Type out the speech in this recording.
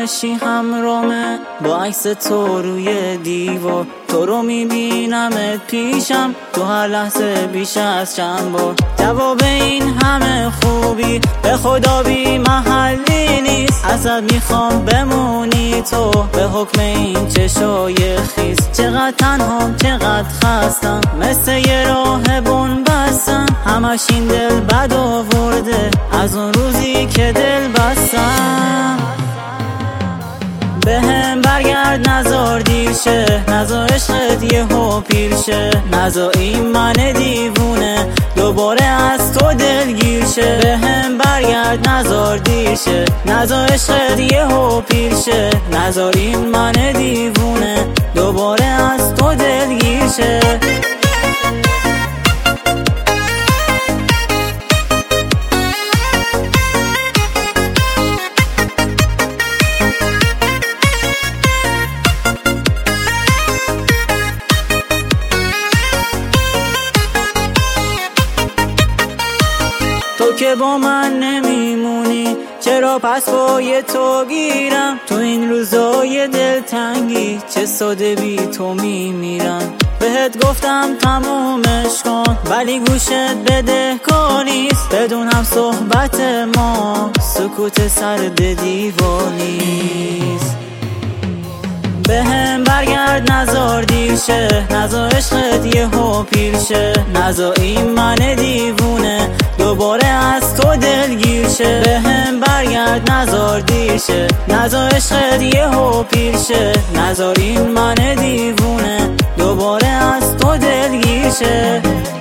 باشی همرامه، با عکس تو روی دیوار. تو رو میبینمت پیشم تو هر لحظه بیش از چند بار. جواب این همه خوبی به خدا بی محلی نیست. ازت میخوام بمونی تو به حکم این چشای خیس. چقدر تنها چقدر خستم، مثل یه راه بن بستم. همش این دل بد آورده از اون روزی که دل بستم. به هم برگرد نزار دیر شه، نزار عشقت یهو پیر شه. نزار این من دیوونه دوباره از تو دلگیر شه. به هم برگرد نزار دیر شه، نزار عشقت یهو پیر شه. نزار این من دیوونه دوباره از تو دلگیر شه. تو که با من نمیمونی، چرا پس پای تو گیرم؟ تو این روزای دلتنگی چه ساده بی تو میمیرم. بهت گفتم تمومش کن ولی گوشت بدهکار نیست. بدون هم صحبت ما سکوت سرد دیوار نیست. به هم برگرد نزار دیر شه، نزار عشقت یهو پیر شه. نزار این من دیوونه دوباره از تو دلگیر شه. به هم برگرد نزار دیر شه، نزار عشقت یهو پیر شه. نزار این من دیوونه دوباره از تو دلگیر شه.